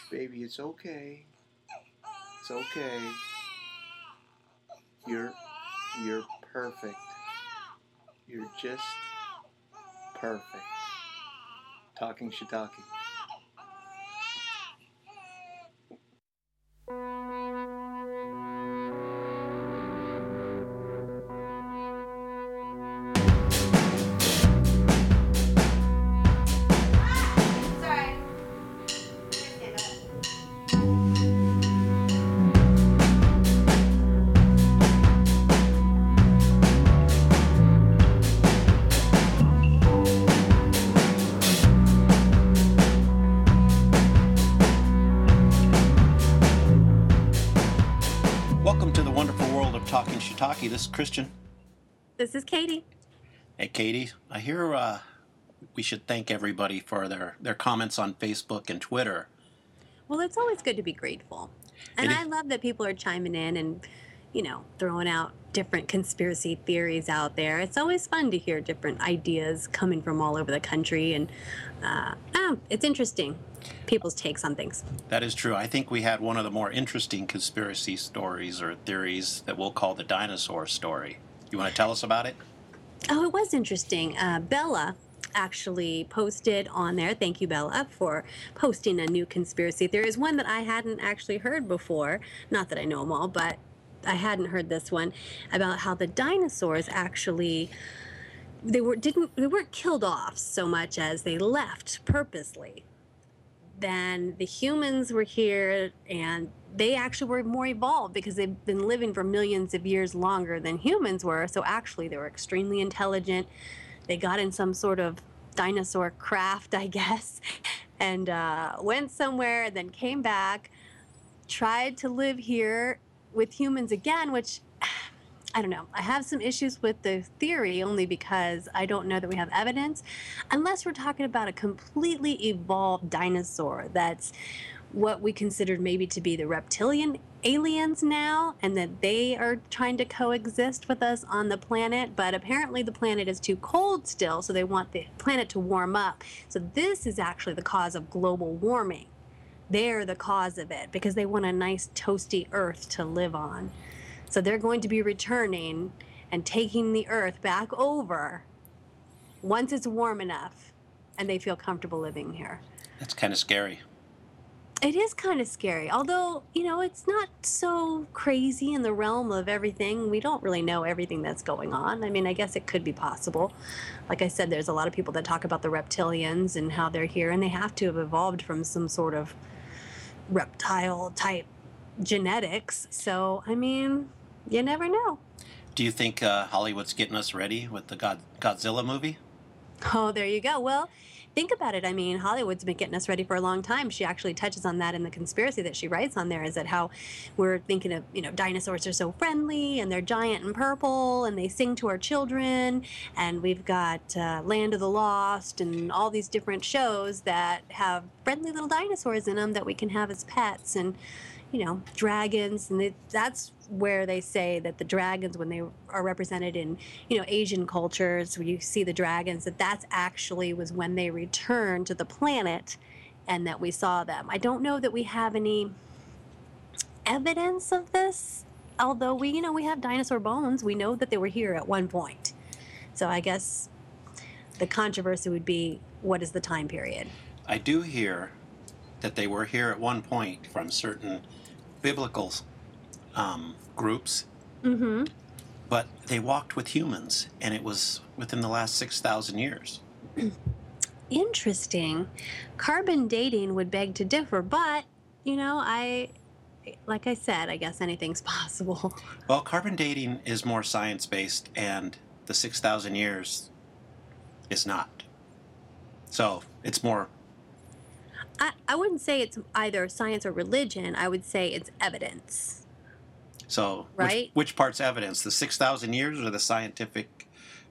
Baby, it's okay. It's okay. You're perfect. You're just perfect. Talking shiitake. Welcome to the wonderful world of Talking Shiitake. This is Christian. This is Katie. Hey, Katie. I hear we should thank everybody for their comments on Facebook and Twitter. Well, it's always good to be grateful. And I love that people are chiming in and, throwing out different conspiracy theories out there. It's always fun to hear different ideas coming from all over the country. And it's interesting, people's takes on things. That is true. I think we had one of the more interesting conspiracy stories or theories that we'll call the dinosaur story. You want to tell us about it? Oh, it was interesting. Bella actually posted on there. Thank you, Bella, for posting a new conspiracy theory. It's one that I hadn't actually heard before. Not that I know them all, but I hadn't heard this one about how the dinosaurs actually they weren't killed off so much as they left purposely. Then the humans were here and they actually were more evolved because they've been living for millions of years longer than humans were. So actually they were extremely intelligent. They got in some sort of dinosaur craft, I guess, and went somewhere, then came back, tried to live here with humans again, which I don't know. I have some issues with the theory only because I don't know that we have evidence, unless we're talking about a completely evolved dinosaur that's what we considered maybe to be the reptilian aliens now, and that they are trying to coexist with us on the planet. But apparently the planet is too cold still, so they want the planet to warm up. So this is actually the cause of global warming. They're the cause of it because they want a nice toasty Earth to live on. So they're going to be returning and taking the Earth back over once it's warm enough and they feel comfortable living here. That's kind of scary. It is kind of scary, although, it's not so crazy in the realm of everything. We don't really know everything that's going on. I mean, I guess it could be possible. Like I said, there's a lot of people that talk about the reptilians and how they're here, and they have to have evolved from some sort of reptile type genetics. So, I mean, you never know. Do you think Hollywood's getting us ready with the Godzilla movie? Oh, there you go. Well, think about it. I mean, Hollywood's been getting us ready for a long time. She actually touches on that in the conspiracy that she writes on there, is that how we're thinking of, dinosaurs are so friendly and they're giant and purple and they sing to our children. And we've got Land of the Lost and all these different shows that have friendly little dinosaurs in them that we can have as pets. And dragons, and that's where they say that the dragons, when they are represented in, Asian cultures, where you see the dragons, that's actually was when they returned to the planet and that we saw them. I don't know that we have any evidence of this, although we have dinosaur bones. We know that they were here at one point. So I guess the controversy would be, what is the time period? I do hear that they were here at one point from certain biblical groups, but they walked with humans, and it was within the last 6,000 years. Interesting. Carbon dating would beg to differ, but, like I said, I guess anything's possible. Well, carbon dating is more science-based, and the 6,000 years is not. So it's more... I wouldn't say it's either science or religion. I would say it's evidence. So, right? Which part's evidence? The 6,000 years or the scientific,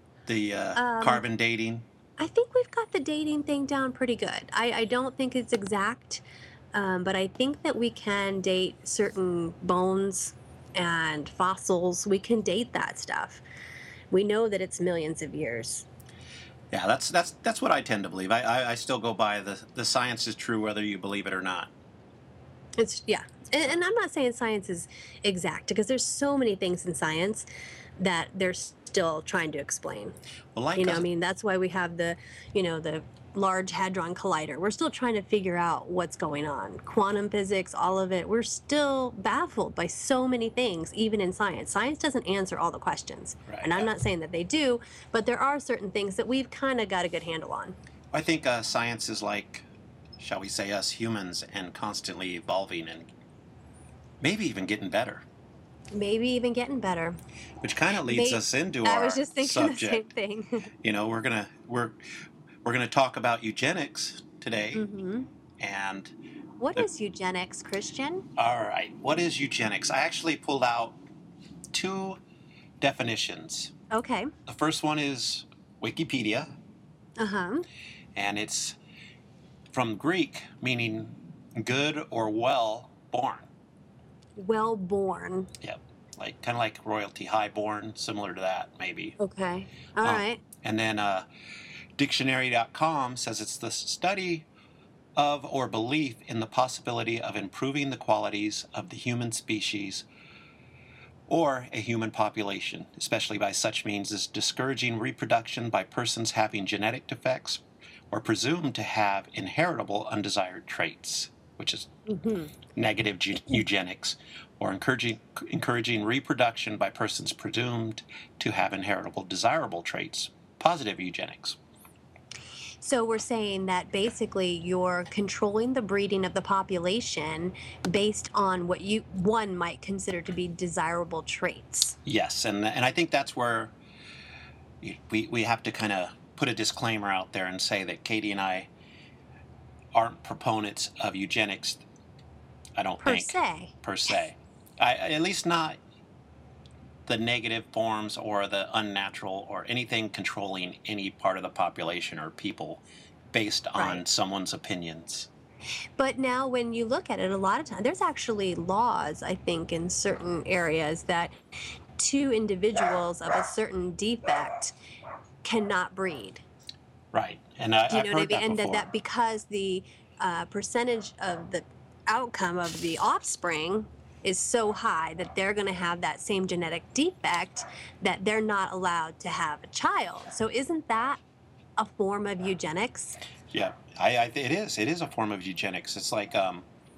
carbon dating? I think we've got the dating thing down pretty good. I don't think it's exact, but I think that we can date certain bones and fossils. We can date that stuff. We know that it's millions of years. Yeah, that's what I tend to believe. I still go by the science is true whether you believe it or not. It's yeah, and I'm not saying science is exact because there's so many things in science that they're still trying to explain. Well, You like know, I us, mean, that's why we have the Large Hadron Collider. We're still trying to figure out what's going on. Quantum physics, all of it. We're still baffled by so many things, even in science. Science doesn't answer all the questions. right? And I'm not saying that they do, but there are certain things that we've kind of got a good handle on. I think science is like, shall we say, us humans, and constantly evolving and maybe even getting better. Maybe even getting better. Which kind of leads us into I our was just thinking the same subject. thing. You know, we're gonna talk about eugenics today, and What the, is eugenics, Christian? all right, what is eugenics? I actually pulled out two definitions. Okay. The first one is Wikipedia, Uh-huh. and it's from Greek, meaning good or well born. Well born. Yep, like kind of like royalty, highborn, similar to that, maybe. Okay. All Um, right. and then dictionary.com says it's the study of or belief in the possibility of improving the qualities of the human species or a human population, especially by such means as discouraging reproduction by persons having genetic defects or presumed to have inheritable undesired traits, which is negative eugenics, or encouraging reproduction by persons presumed to have inheritable desirable traits, positive eugenics. So we're saying that basically you're controlling the breeding of the population based on what one might consider to be desirable traits. Yes, and I think that's where we have to kind of put a disclaimer out there and say that Katie and I aren't proponents of eugenics. I don't think per se. At least not the negative forms or the unnatural or anything controlling any part of the population or people based on Right. someone's opinions. But now when you look at it, a lot of times there's actually laws, I think, in certain areas that two individuals of a certain defect cannot breed. Right, and Do you I've know what I heard mean? that And before. that because the percentage of the outcome of the offspring is so high that they're going to have that same genetic defect that they're not allowed to have a child. So isn't that a form of eugenics? Yeah, it is. It is a form of eugenics. It's like kind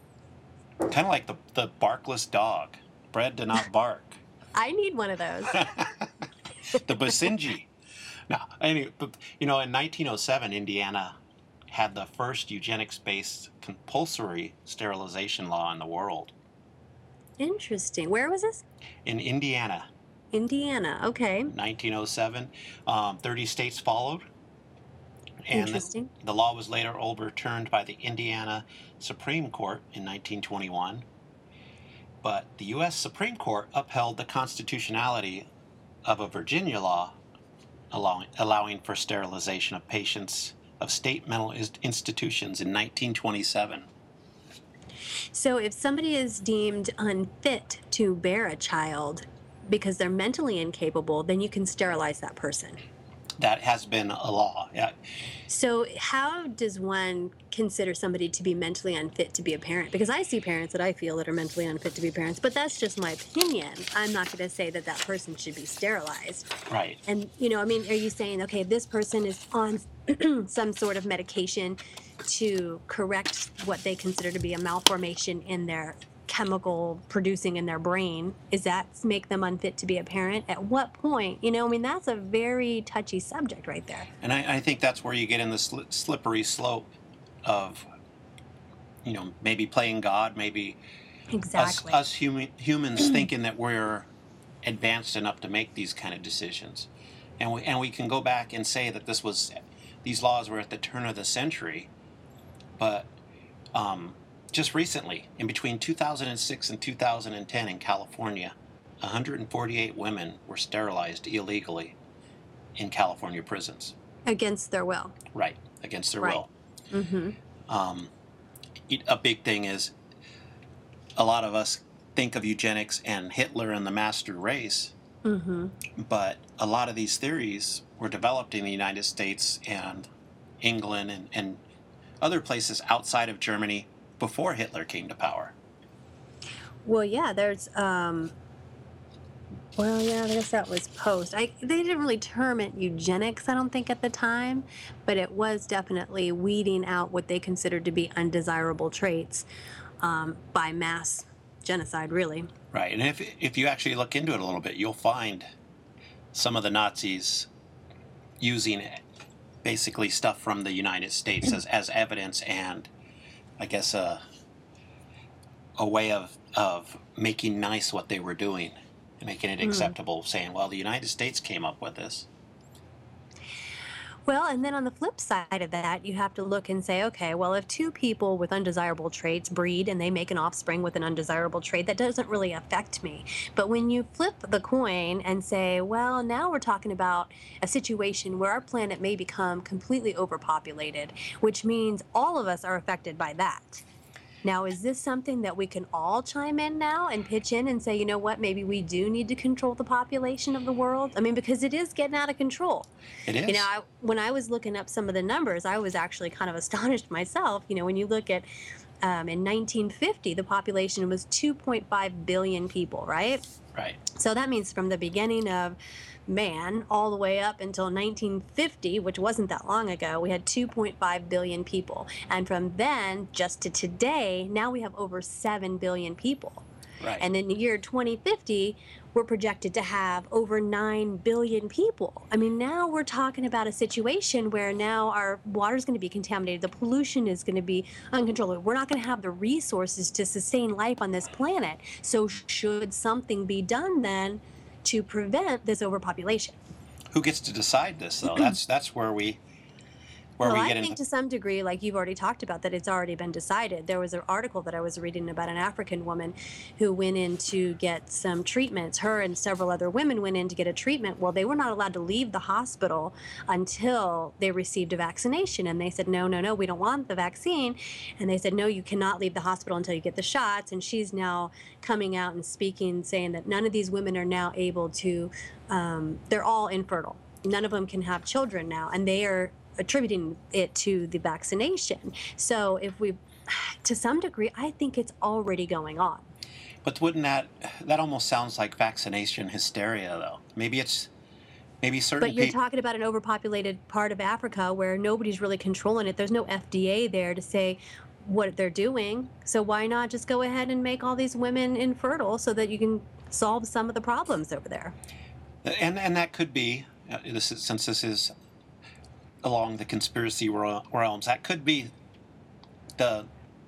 of like the barkless dog, bred to not bark. I need one of those. The Basenji. Now, anyway, in 1907, Indiana had the first eugenics-based compulsory sterilization law in the world. Interesting. Where was this? In Indiana, Indiana. Okay. 1907, 30 states followed, and Interesting. the law was later overturned by the Indiana Supreme Court in 1921. But the U.S. Supreme Court upheld the constitutionality of a Virginia law allowing for sterilization of patients of state mental institutions in 1927. So if somebody is deemed unfit to bear a child because they're mentally incapable, then you can sterilize that person. That has been a law. Yeah. So how does one consider somebody to be mentally unfit to be a parent? Because I see parents that I feel that are mentally unfit to be parents, but that's just my opinion. I'm not going to say that that person should be sterilized. Right. And, I mean, are you saying, okay, this person is on some sort of medication to correct what they consider to be a malformation in their chemical producing in their brain? Is that make them unfit to be a parent? At what point? I mean, that's a very touchy subject right there. And I think that's where you get in the slippery slope of, maybe playing God, maybe Exactly. us humans thinking that we're advanced enough to make these kind of decisions. And we can go back and say that these laws were at the turn of the century, but just recently, in between 2006 and 2010 in California, 148 women were sterilized illegally in California prisons. Against their will. Right, against their Right. will. Mm-hmm. A big thing is a lot of us think of eugenics and Hitler and the master race, Mm-hmm. but a lot of these theories were developed in the United States and England and other places outside of Germany before Hitler came to power. Well, yeah, there's well, yeah, I guess that was post. They didn't really term it eugenics, I don't think, at the time, but it was definitely weeding out what they considered to be undesirable traits by mass genocide, really. Right. And if you actually look into it a little bit, you'll find some of the Nazis using basically stuff from the United States as evidence, and I guess a way of making nice what they were doing and making it acceptable, saying, well, the United States came up with this. Well, and then on the flip side of that, you have to look and say, okay, well, if two people with undesirable traits breed and they make an offspring with an undesirable trait, that doesn't really affect me. But when you flip the coin and say, well, now we're talking about a situation where our planet may become completely overpopulated, which means all of us are affected by that. Now, is this something that we can all chime in now and pitch in and say, you know what, maybe we do need to control the population of the world? I mean, because it is getting out of control. It is. You know, when I was looking up some of the numbers, I was actually kind of astonished myself. You know, when you look at in 1950, the population was 2.5 billion people, right? Right. So that means from the beginning of man all the way up until 1950, which wasn't that long ago, we had 2.5 billion people. And from then just to today, now we have over 7 billion people. Right. And in the year 2050, we're projected to have over 9 billion people. I mean, now we're talking about a situation where now our water is going to be contaminated. The pollution is going to be uncontrollable. We're not going to have the resources to sustain life on this planet. So should something be done then to prevent this overpopulation? Who gets to decide this, though? That's where we Well, we I get think into. to some degree, like you've already talked about, that it's already been decided. There was an article that I was reading about an African woman who went in to get some treatments. Her and several other women went in to get a treatment. Well, they were not allowed to leave the hospital until they received a vaccination. And they said, no, no, no, we don't want the vaccine. And they said, no, you cannot leave the hospital until you get the shots. And she's now coming out and speaking, saying that none of these women are now able to, they're all infertile. None of them can have children now. And they are attributing it to the vaccination. So if we, to some degree, I think it's already going on. But wouldn't that almost sounds like vaccination hysteria, though? Maybe certain But you're people. talking about an overpopulated part of Africa where nobody's really controlling it. There's no FDA there to say what they're doing. So why not just go ahead and make all these women infertile so that you can solve some of the problems over there? And that could be, since this is along the conspiracy realms, that could be the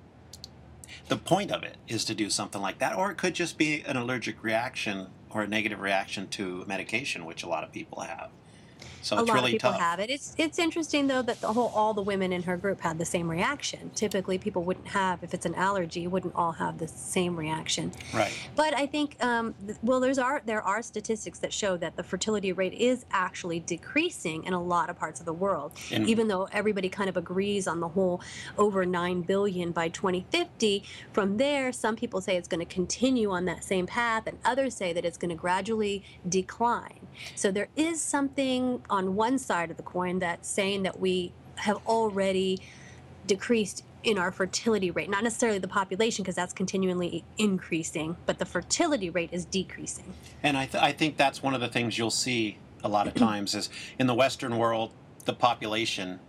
point of it, is to do something like that. Or it could just be an allergic reaction or a negative reaction to medication, which a lot of people have. So A it's lot really of people tough. have it. It's interesting though that all the women in her group had the same reaction. Typically, people wouldn't have, if it's an allergy, wouldn't all have the same reaction. Right. But I think, well, there are statistics that show that the fertility rate is actually decreasing in a lot of parts of the world. And- Even though everybody kind of agrees on the whole over 9 billion by 2050, from there, some people say it's going to continue on that same path, and others say that it's going to gradually decline. So there is something on one side of the coin that's saying that we have already decreased in our fertility rate, not necessarily the population, because that's continually increasing, but the fertility rate is decreasing. And I think that's one of the things you'll see a lot of times is in the Western world, the population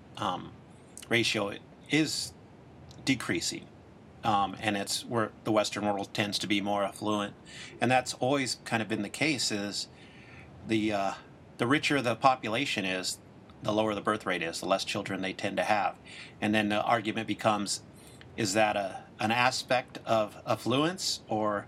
ratio is decreasing. And it's where the Western world tends to be more affluent. And that's always kind of been the case, is the richer the population is, the lower the birth rate is, the less children they tend to have. And then the argument becomes, is that an aspect of affluence, or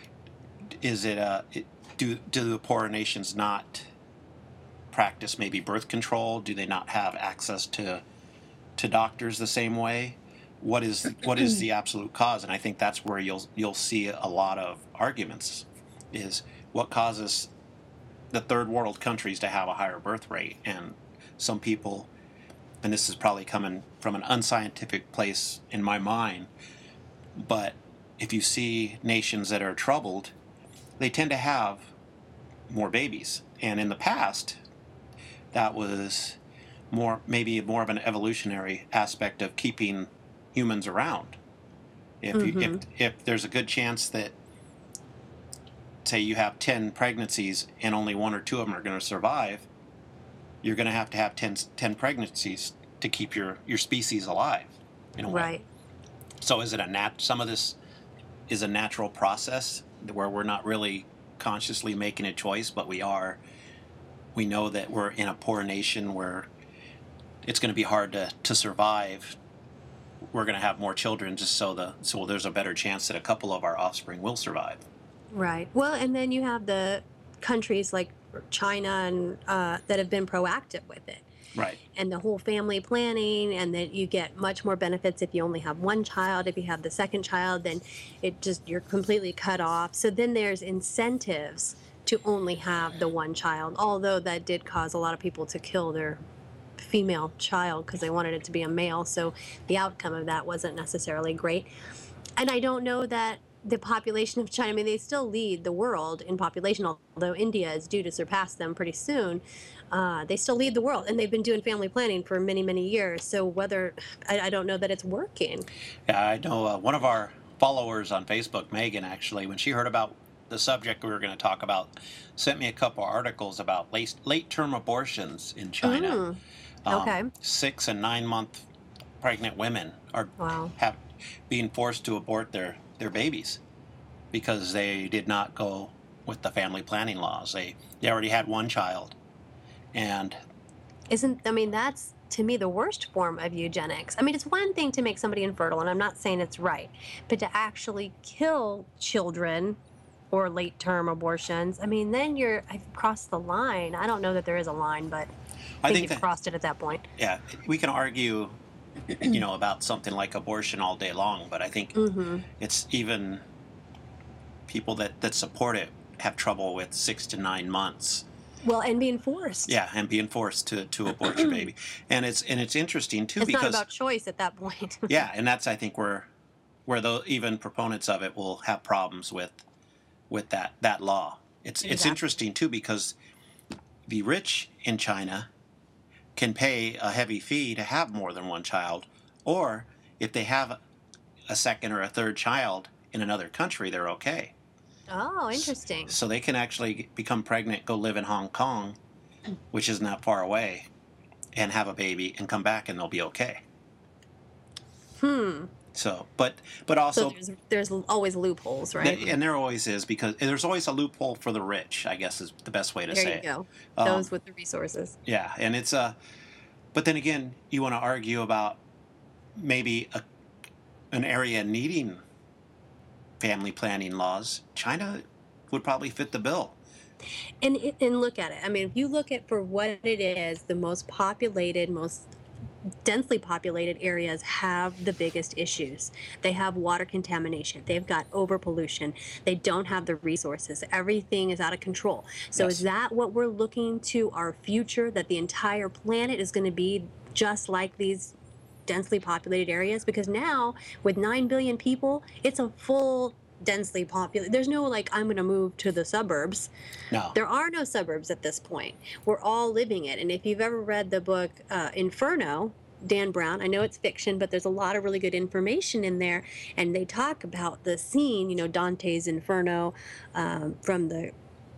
is it do the poorer nations not practice maybe birth control? Do they not have access to doctors the same way? What is the absolute cause? And I think that's where you'll see a lot of arguments, is what causes the third world countries to have a higher birth rate. And some people, and this is probably coming from an unscientific place in my mind, but if you see nations that are troubled, they tend to have more babies. And in the past, that was maybe more of an evolutionary aspect of keeping humans around. If there's a good chance that, say, you have 10 pregnancies and only one or two of them are going to survive, you're going to have 10 pregnancies to keep your species alive, in a way. Right. So is it some of this is a natural process where we're not really consciously making a choice, but we are. We know that we're in a poor nation where it's going to be hard to survive. We're going to have more children just so there's a better chance that a couple of our offspring will survive. Right. Well, and then you have the countries like China and that have been proactive with it. Right. And the whole family planning, and that you get much more benefits if you only have one child. If you have the second child, then you're completely cut off. So then there's incentives to only have the one child, although that did cause a lot of people to kill their female child because they wanted it to be a male. So the outcome of that wasn't necessarily great. And I don't know that the population of China, I mean, they still lead the world in population, although India is due to surpass them pretty soon. They still lead the world, and they've been doing family planning for many, many years. So I don't know that it's working. Yeah, I know one of our followers on Facebook, Megan, actually, when she heard about the subject we were going to talk about, sent me a couple articles about late-term abortions in China. Okay. 6 and 9 month pregnant women are being forced to abort their babies because they did not go with the family planning laws. They already had one child. And that's to me the worst form of eugenics. I mean, it's one thing to make somebody infertile, and I'm not saying it's right, but to actually kill children or late-term abortions, I mean, then I've crossed the line. I don't know that there is a line, but I think you've crossed it at that point. Yeah, we can argue, about something like abortion all day long, but I think it's even people that support it have trouble with 6 to 9 months. Well, and being forced. Yeah, and being forced to abort your baby, and it's interesting too because it's not about choice at that point. Yeah, and that's I think where even proponents of it will have problems with that law. It's interesting too because the rich in China can pay a heavy fee to have more than one child, or if they have a second or a third child in another country, they're okay. Oh, interesting. So they can actually become pregnant, go live in Hong Kong, which is not far away, and have a baby and come back and they'll be okay. So, but also... So there's always loopholes, right? And there always is, because there's always a loophole for the rich, I guess is the best way to say it. There you go. Those with the resources. Yeah, and it's but then again, you want to argue about maybe an area needing family planning laws. China would probably fit the bill. And look at it. I mean, if you look at for what it is, the most populated, most densely populated areas have the biggest issues. They have water contamination. They've got overpollution. They don't have the resources. Everything is out of control. So Is that what we're looking to our future, that the entire planet is going to be just like these densely populated areas? Because now with 9 billion people, it's a full densely populated. There's no I'm going to move to the suburbs. No. There are no suburbs at this point. We're all living it. And if you've ever read the book Inferno, Dan Brown, I know it's fiction, but there's a lot of really good information in there. And they talk about the scene, Dante's Inferno from the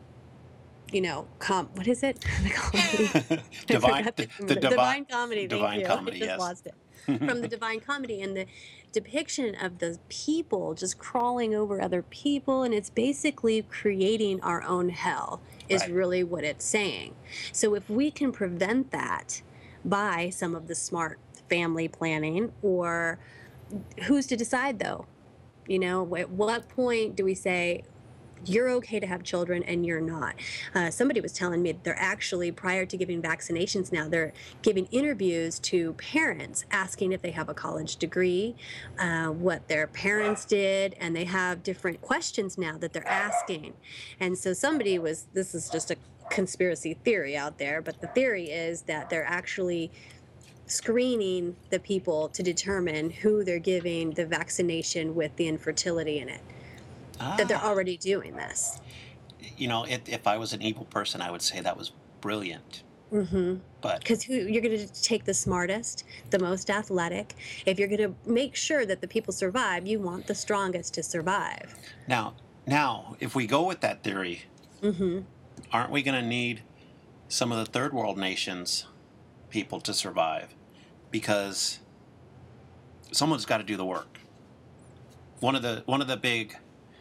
what is it? The comedy. Divine Comedy. Divine Comedy, I just yes. lost it. From the Divine Comedy, and the depiction of the people just crawling over other people, and it's basically creating our own hell is really what it's saying. So if we can prevent that by some of the smart family planning, or who's to decide though? At what point do we say, you're okay to have children and you're not? Somebody was telling me they're actually, prior to giving vaccinations now, they're giving interviews to parents asking if they have a college degree, what their parents did, and they have different questions now that they're asking. And so this is just a conspiracy theory out there, but the theory is that they're actually screening the people to determine who they're giving the vaccination with the infertility in it. That they're already doing this. If I was an evil person, I would say that was brilliant. But Because you're going to take the smartest, the most athletic. If you're going to make sure that the people survive, you want the strongest to survive. now, if we go with that theory, Mm-hmm. aren't we going to need some of the third world nations people to survive? Because someone's got to do the work. One of the big,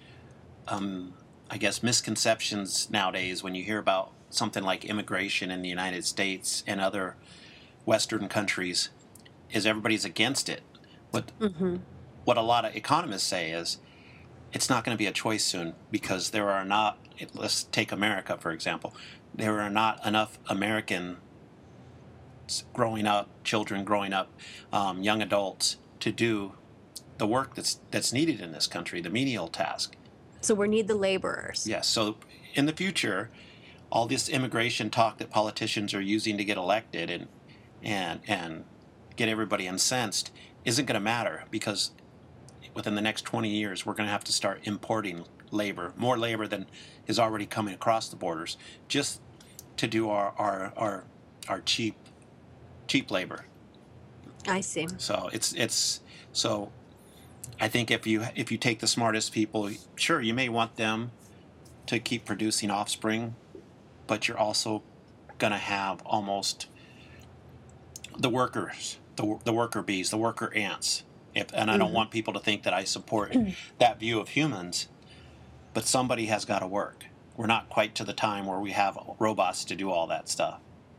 I guess, misconceptions nowadays when you hear about something like immigration in the United States and other Western countries is everybody's against it. What a lot of economists say is it's not going to be a choice soon because there are not, let's take America for example, there are not enough American growing up, children growing up, young adults to do the work that's needed in this country, the menial task. So we need the laborers. Yes. So in the future, all this immigration talk that politicians are using to get elected and get everybody incensed isn't going to matter because within the next 20 years, we're going to have to start importing labor, more labor than is already coming across the borders, just to do our cheap labor. I see. So so I think if you take the smartest people, sure, you may want them to keep producing offspring, but you're also going to have almost the workers, the worker bees, the worker ants. And I don't want people to think that I support that view of humans, but somebody has got to work. We're not quite to the time where we have robots to do all that stuff.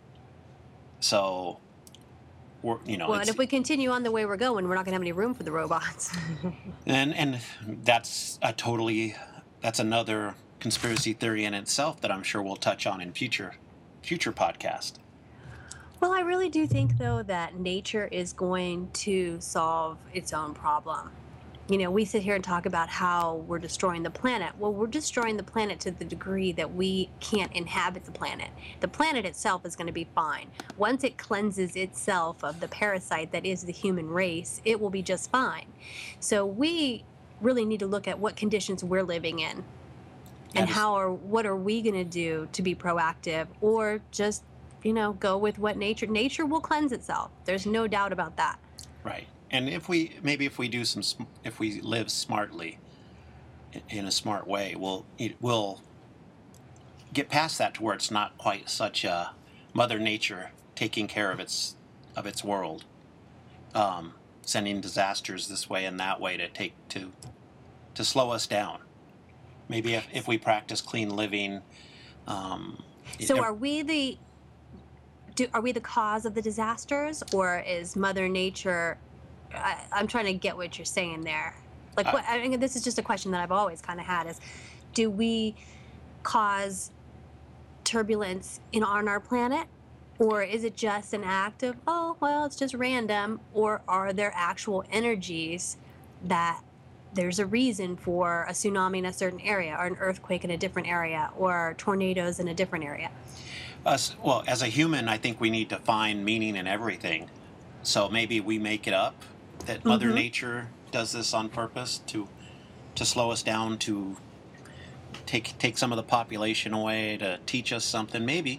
So, Well, and if we continue on the way we're going, we're not going to have any room for the robots. and that's that's another conspiracy theory in itself that I'm sure we'll touch on in future podcast. Well, I really do think, though, that nature is going to solve its own problem. We sit here and talk about how we're destroying the planet. Well, we're destroying the planet to the degree that we can't inhabit the planet. The planet itself is going to be fine. Once it cleanses itself of the parasite that is the human race, it will be just fine. So we really need to look at what conditions we're living in and what are we going to do to be proactive, or just go with what nature will cleanse itself. There's no doubt about that. Right. And if we live smartly, in a smart way, we'll get past that to where it's not quite such a Mother Nature taking care of its world, sending disasters this way and that way to slow us down. Maybe if we practice clean living. So are we the cause of the disasters, or is Mother Nature? I'm trying to get what you're saying there. What? I mean, this is just a question that I've always kind of had: is do we cause turbulence on our planet, or is it just an act of it's just random, or are there actual energies that there's a reason for a tsunami in a certain area, or an earthquake in a different area, or tornadoes in a different area? As a human, I think we need to find meaning in everything. So maybe we make it up that Mother Nature does this on purpose to slow us down, to take some of the population away, to teach us something. Maybe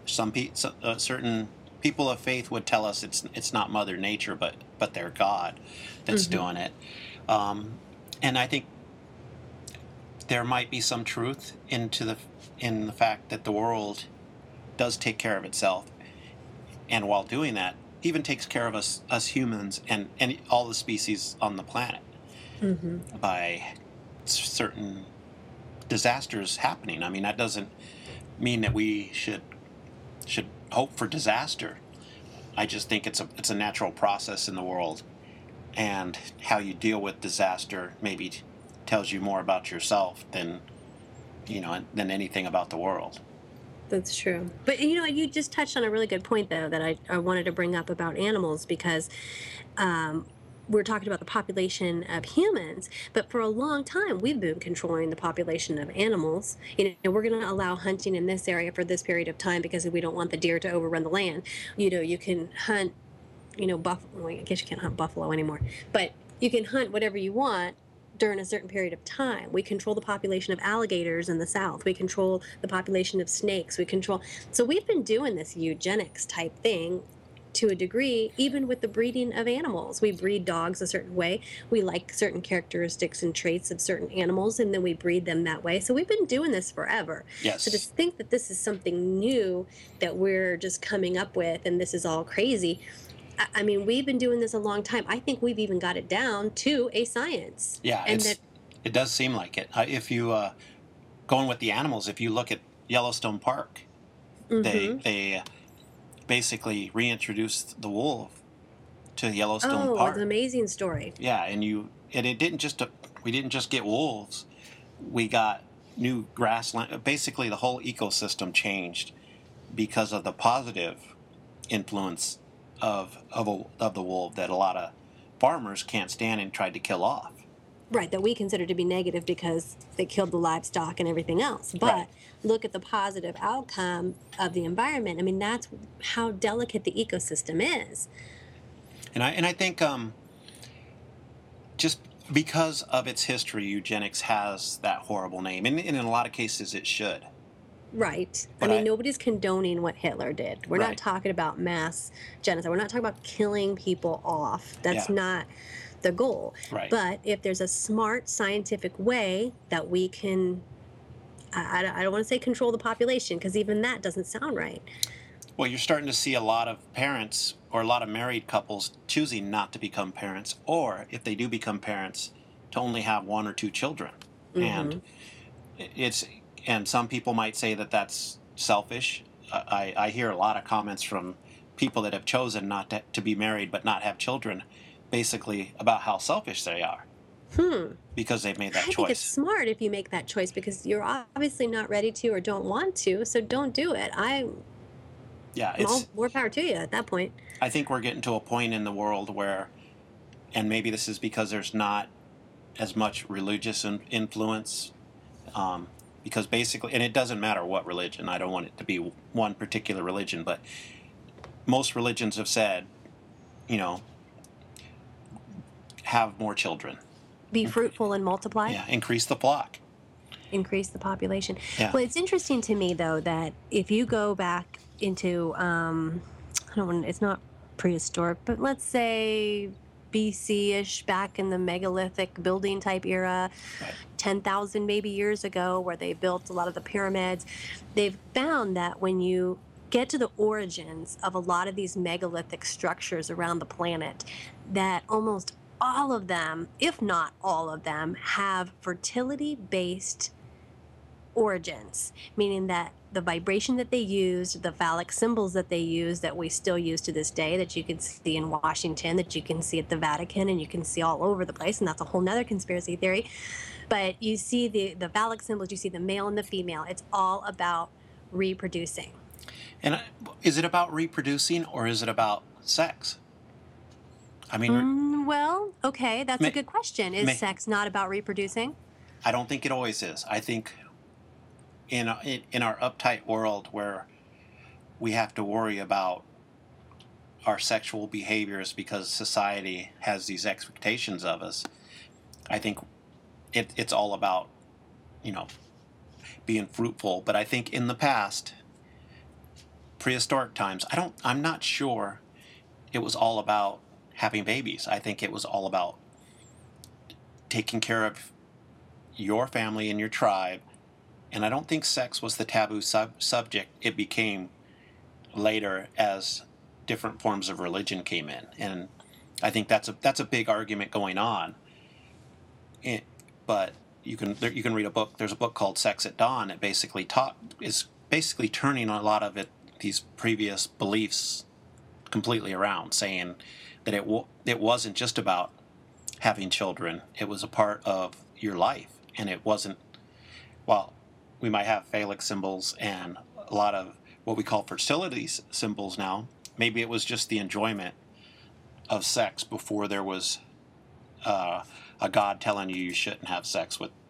certain people of faith would tell us it's not Mother Nature, but their God that's doing it. And I think there might be some truth in the fact that the world does take care of itself, and while doing that, even takes care of us humans and all the species on the planet by certain disasters happening. I mean, that doesn't mean that we should hope for disaster. I just think it's a natural process in the world, and how you deal with disaster maybe tells you more about yourself than anything about the world. That's true. But you just touched on a really good point, though, that I wanted to bring up about animals, because we're talking about the population of humans, but for a long time we've been controlling the population of animals. We're going to allow hunting in this area for this period of time because we don't want the deer to overrun the land. You can hunt, buffalo. I guess you can't hunt buffalo anymore, but you can hunt whatever you want during a certain period of time. We control the population of alligators in the South. We control the population of snakes. So we've been doing this eugenics type thing to a degree, even with the breeding of animals. We breed dogs a certain way. We like certain characteristics and traits of certain animals, and then we breed them that way. So we've been doing this forever. Yes. So to think that this is something new that we're just coming up with and this is all crazy, I mean, we've been doing this a long time. I think we've even got it down to a science. Yeah, and it does seem like it. If you going with the animals, if you look at Yellowstone Park, they basically reintroduced the wolf to Yellowstone Park. It's an amazing story. Yeah, and it didn't just we didn't just get wolves. We got new grassland. Basically, the whole ecosystem changed because of the positive influence of the wolf that a lot of farmers can't stand and tried to kill off. Right, that we consider to be negative because they killed the livestock and everything else. But Right. look at the positive outcome of the environment. I mean, that's how delicate the ecosystem is. And I think just because of its history, eugenics has that horrible name, and in a lot of cases it should. Right. But I mean, I- nobody's condoning what Hitler did. We're Right. not talking about mass genocide. We're not talking about killing people off. That's Yeah. not the goal. Right. But if there's a smart scientific way that we can, I don't want to say control the population because even that doesn't sound right. Well, you're starting to see a lot of parents or a lot of married couples choosing not to become parents, or if they do become parents, to only have one or two children. And and some people might say that that's selfish. I hear a lot of comments from people that have chosen not to be married but not have children, basically about how selfish they are because they've made that I think it's choice. smart if you make that choice because you're obviously not ready to or don't want to, so don't do it. Yeah, Well, more power to you at that point. I think we're getting to a point in the world where, and maybe this is because there's not as much religious influence, because basically, and it doesn't matter what religion, I don't want it to be one particular religion, but most religions have said, have more children. Be fruitful and multiply. Yeah, increase the flock. Increase the population. Yeah. Well, it's interesting to me though that if you go back into it's not prehistoric, but let's say BC-ish, back in the megalithic building type era, Right. 10,000 maybe years ago, where they built a lot of the pyramids, they've found that when you get to the origins of a lot of these megalithic structures around the planet, that almost all of them, if not all of them, have fertility-based origins, meaning that the vibration that they used, the phallic symbols that they use, that we still use to this day, that you can see in Washington, that you can see at the Vatican, and you can see all over the place, and that's a whole nother conspiracy theory. But you see the phallic symbols, you see the male and the female. It's all about reproducing. And is it about reproducing or is it about sex? I mean, Well, okay, that's a May- good question. Is may- sex not about reproducing? I don't think it always is. I think in our uptight world where we have to worry about our sexual behaviors because society has these expectations of us, I think it's all about, being fruitful. But I think in the past, prehistoric times, I'm not sure it was all about having babies. I think it was all about taking care of your family and your tribe. And I don't think sex was the taboo subject. It became later as different forms of religion came in. And I think that's a big argument going on. But you can read a book. There's a book called Sex at Dawn that basically is basically turning a lot of these previous beliefs completely around, saying that it wasn't just about having children. It was a part of your life, and it wasn't. Well, we might have phallic symbols and a lot of what we call fertility symbols now. Maybe it was just the enjoyment of sex before there was a God telling you shouldn't have sex with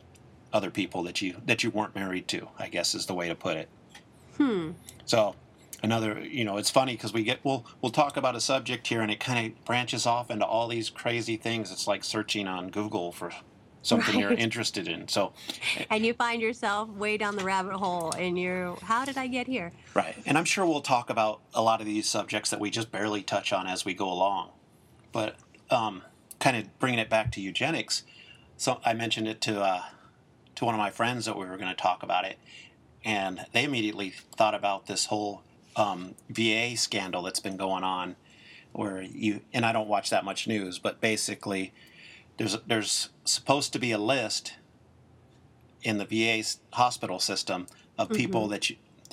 other people that you weren't married to, I guess is the way to put it. So another, it's funny because we'll talk about a subject here and it kind of branches off into all these crazy things. It's like searching on Google for something you're Right. interested in. So, And you find yourself way down the rabbit hole and how did I get here? right. And I'm sure we'll talk about a lot of these subjects that we just barely touch on as we go along. But kind of bringing it back to eugenics, so I mentioned it to one of my friends that we were going to talk about it, and they immediately thought about this whole VA scandal that's been going on, where and I don't watch that much news, but basically there's supposed to be a list in the VA hospital system of people that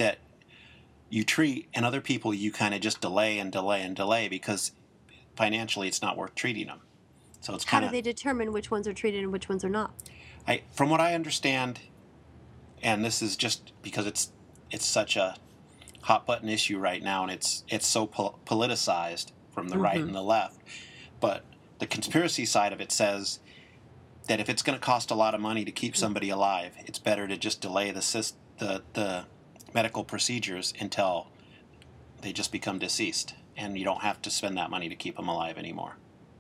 you treat, and other people you kind of just delay and delay and delay because financially it's not worth treating them. So it's How kind do of, they determine which ones are treated and which ones are not? from what I understand, and this is just because it's such a hot button issue right now, and it's so politicized from the right and the left. But the conspiracy side of it says that if it's going to cost a lot of money to keep somebody alive, it's better to just delay the medical procedures until they just become deceased, and you don't have to spend that money to keep them alive anymore.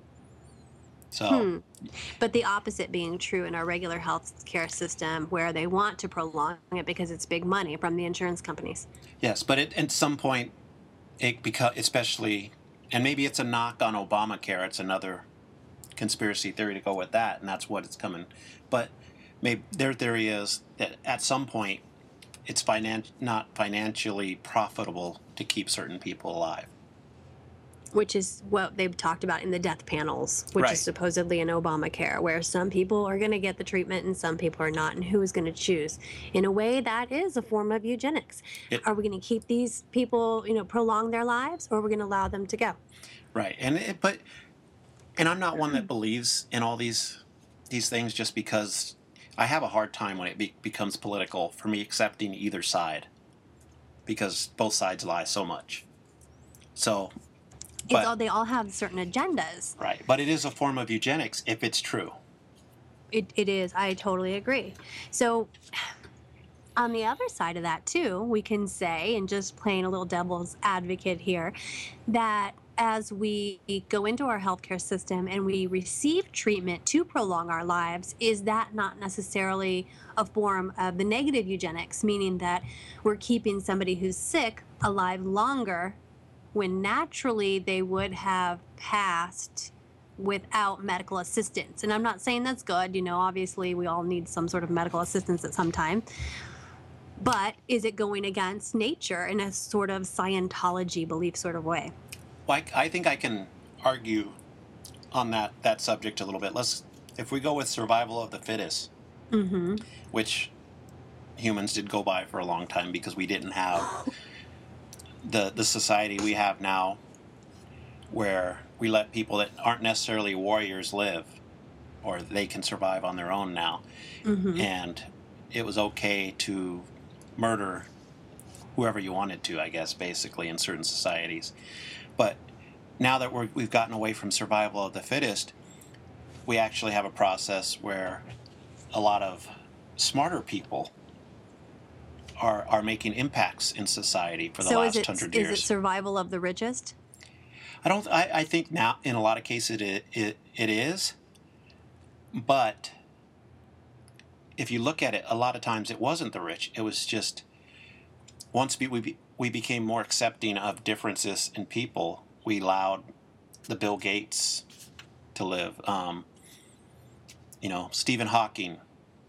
So, But the opposite being true in our regular health care system, where they want to prolong it because it's big money from the insurance companies. yes, but at some point, especially, and maybe it's a knock on Obamacare. It's another conspiracy theory to go with that, and that's what it's coming. But maybe their theory is that at some point, it's not financially profitable to keep certain people alive. Which is what they've talked about in the death panels, which Right. is supposedly in Obamacare, where some people are going to get the treatment and some people are not, and who is going to choose? In a way, that is a form of eugenics. Are we going to keep these people, prolong their lives, or are we going to allow them to go? Right, and I'm not one that believes in all these things, just because I have a hard time when it becomes political for me accepting either side, because both sides lie so much. So, They all have certain agendas. right, but it is a form of eugenics if it's true. It is. I totally agree. So, on the other side of that, too, we can say, and just playing a little devil's advocate here, that as we go into our healthcare system and we receive treatment to prolong our lives, is that not necessarily a form of the negative eugenics, meaning that we're keeping somebody who's sick alive longer when naturally they would have passed without medical assistance? And I'm not saying that's good. Obviously we all need some sort of medical assistance at some time. But is it going against nature in a sort of Scientology belief sort of way? Well, I think I can argue on that subject a little bit. If we go with survival of the fittest, which humans did go by for a long time because we didn't have the society we have now, where we let people that aren't necessarily warriors live, or they can survive on their own now. And it was okay to murder whoever you wanted to, I guess, basically, in certain societies. But now that we've gotten away from survival of the fittest, we actually have a process where a lot of smarter people are making impacts in society for the last 100 years. Is it survival of the richest? I think now in a lot of cases it is, but if you look at it, a lot of times it wasn't the rich. It was just once we became more accepting of differences in people, we allowed the Bill Gates to live. Stephen Hawking,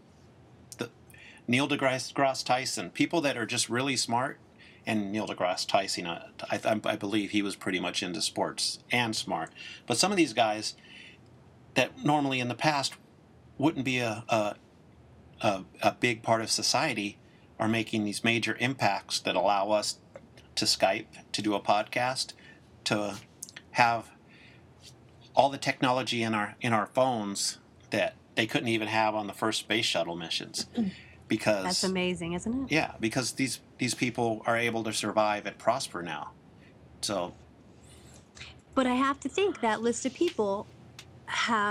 Neil deGrasse Tyson, people that are just really smart. And Neil deGrasse Tyson, I believe he was pretty much into sports and smart. But some of these guys that normally in the past wouldn't be a big part of society are making these major impacts that allow us to Skype, to do a podcast, to have all the technology in our phones that they couldn't even have on the first space shuttle missions. Because that's amazing, isn't it? Yeah, because these people are able to survive and prosper now. So, but I have to think that list of people have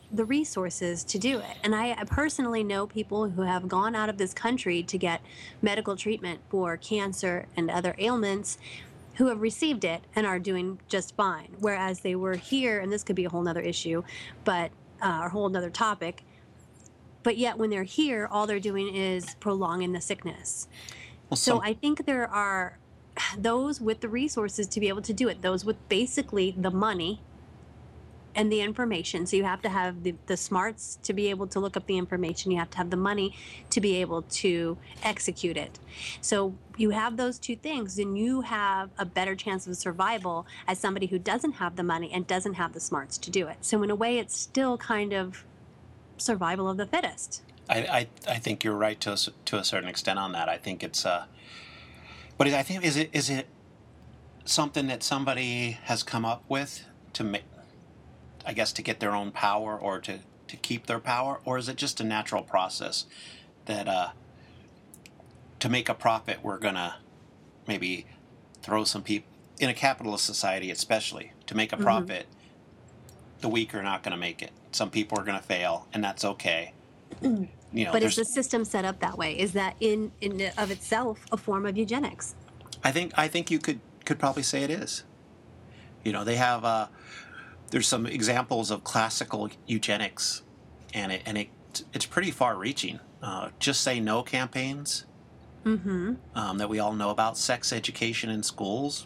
the resources to do it. And I personally know people who have gone out of this country to get medical treatment for cancer and other ailments who have received it and are doing just fine. Whereas they were here, and this could be a whole nother issue, but a whole nother topic. But yet when they're here, all they're doing is prolonging the sickness. Well, So I think there are those with the resources to be able to do it, those with basically the money and the information. So you have to have the smarts to be able to look up the information. You have to have the money to be able to execute it. So you have those two things, and you have a better chance of survival as somebody who doesn't have the money and doesn't have the smarts to do it. So in a way, it's still kind of survival of the fittest. I think you're right to a certain extent on that. I think it's but I think is it something that somebody has come up with to make, I guess, to get their own power or to keep their power, or is it just a natural process that to make a profit we're gonna maybe throw some people in a capitalist society, especially to make a profit, the weak are not going to make it. Some people are going to fail, and that's okay. You know, But is the system set up that way? Is that in of itself a form of eugenics? I think you could probably say it is. You know, they have there's some examples of classical eugenics, and it's pretty far-reaching. Just Say No campaigns that we all know about, sex education in schools,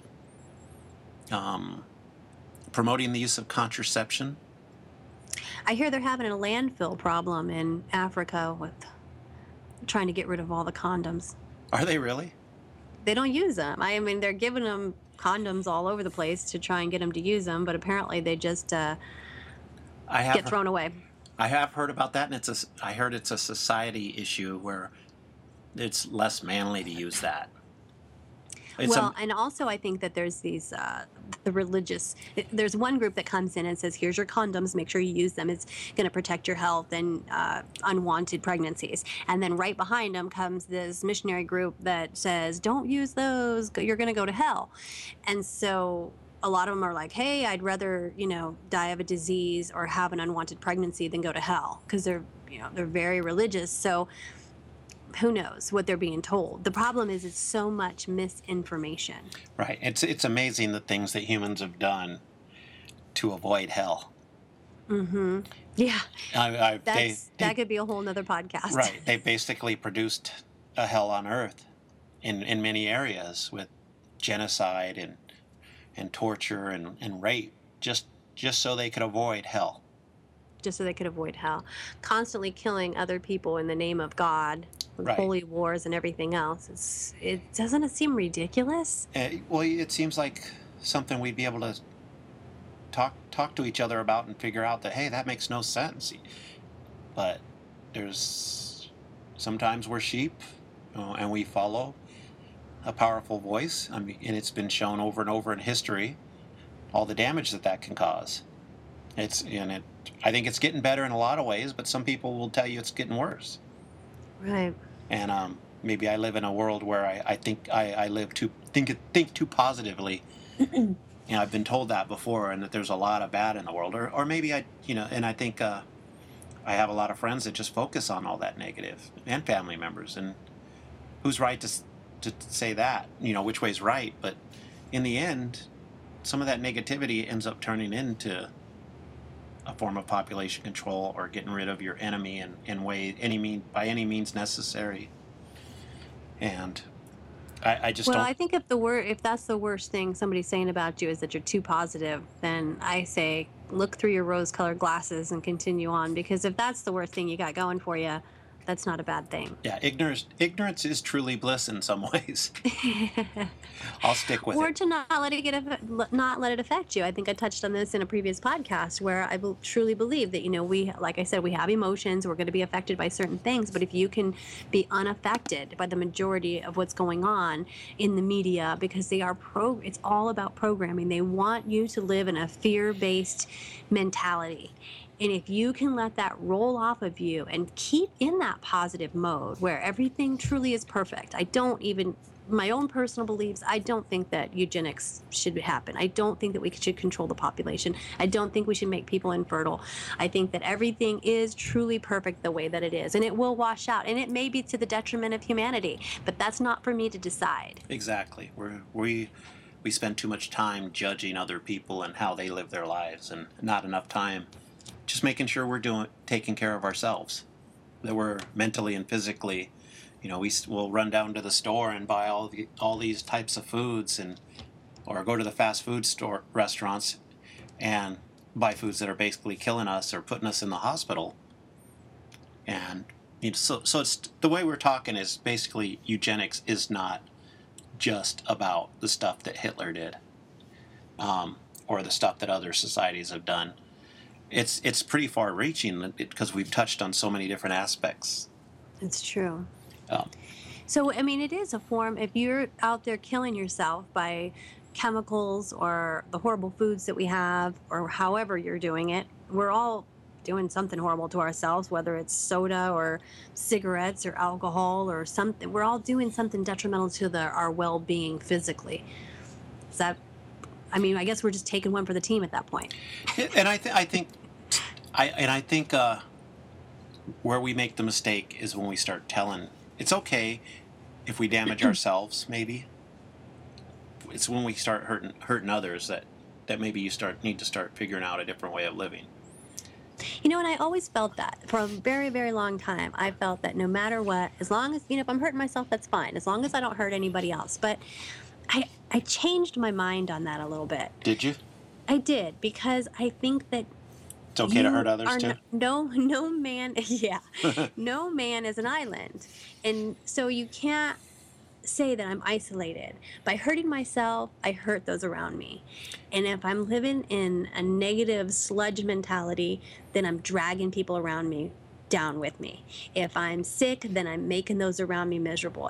promoting the use of contraception. I hear they're having a landfill problem in Africa with trying to get rid of all the condoms. Are they really? They don't use them. I mean, they're giving them condoms all over the place to try and get them to use them, but apparently they just get thrown away. I have heard about that, and I heard it's a society issue where it's less manly to use that. And also I think that there's these, the religious, there's one group that comes in and says, here's your condoms, make sure you use them. It's going to protect your health and unwanted pregnancies. And then right behind them comes this missionary group that says, don't use those, you're going to go to hell. And so a lot of them are like, hey, I'd rather, die of a disease or have an unwanted pregnancy than go to hell, because they're very religious. So who knows what they're being told. The problem is it's so much misinformation. Right. It's amazing the things that humans have done to avoid hell. Mm-hmm. Yeah. That could be a whole nother podcast. Right. They basically produced a hell on earth in many areas with genocide and torture and rape, just so they could avoid hell. Just so they could avoid hell. Constantly killing other people in the name of God, with right. Holy wars and everything else. Doesn't it seem ridiculous? Well, it seems like something we'd be able to talk to each other about and figure out that, hey, that makes no sense. But sometimes we're sheep, and we follow a powerful voice. I mean, and it's been shown over and over in history, all the damage that can cause. I think it's getting better in a lot of ways, but some people will tell you it's getting worse. Right. And maybe I live in a world where I think I think too positively. I've been told that before, and that there's a lot of bad in the world, or maybe and I think I have a lot of friends that just focus on all that negative, and family members, and who's right to say that? Which way's right? But in the end, some of that negativity ends up turning into a form of population control or getting rid of your enemy by any means necessary. And I just don't. Well, I think if that's the worst thing somebody's saying about you is that you're too positive, then I say look through your rose-colored glasses and continue on, because if that's the worst thing you got going for you, that's not a bad thing. Yeah, ignorance is truly bliss in some ways. I'll stick with it. Or to not let it affect you. I think I touched on this in a previous podcast where I truly believe that we, like I said, we have emotions. We're going to be affected by certain things, but if you can be unaffected by the majority of what's going on in the media, because it's all about programming. They want you to live in a fear-based mentality. And if you can let that roll off of you and keep in that positive mode where everything truly is perfect, I don't even my own personal beliefs, I don't think that eugenics should happen. I don't think that we should control the population. I don't think we should make people infertile. I think that everything is truly perfect the way that it is, and it will wash out, and it may be to the detriment of humanity, but that's not for me to decide. Exactly. We spend too much time judging other people and how they live their lives, and not enough time just making sure we're taking care of ourselves, that we're mentally and physically. We'll run down to the store and buy all these types of foods, or go to the fast food restaurants and buy foods that are basically killing us or putting us in the hospital. And so it's the way we're talking is basically eugenics is not just about the stuff that Hitler did, or the stuff that other societies have done. It's pretty far-reaching because we've touched on so many different aspects. It's true. Um, So, I mean, it is a form, if you're out there killing yourself by chemicals or the horrible foods that we have, or however you're doing it, we're all doing something horrible to ourselves, whether it's soda or cigarettes or alcohol or something. We're all doing something detrimental to our well-being physically. Is that, I mean, I guess we're just taking one for the team at that point. and I think where we make the mistake is when we start telling. It's okay if we damage ourselves, maybe. It's when we start hurting others that maybe you need to start figuring out a different way of living. And I always felt that for a very, very long time. I felt that no matter what, as long as, if I'm hurting myself, that's fine, as long as I don't hurt anybody else. But I changed my mind on that a little bit. Did you? I did, because I think that it's okay to hurt others too? No man, yeah. No man is an island. And so you can't say that I'm isolated. By hurting myself, I hurt those around me. And if I'm living in a negative sludge mentality, then I'm dragging people around me down with me. If I'm sick, then I'm making those around me miserable.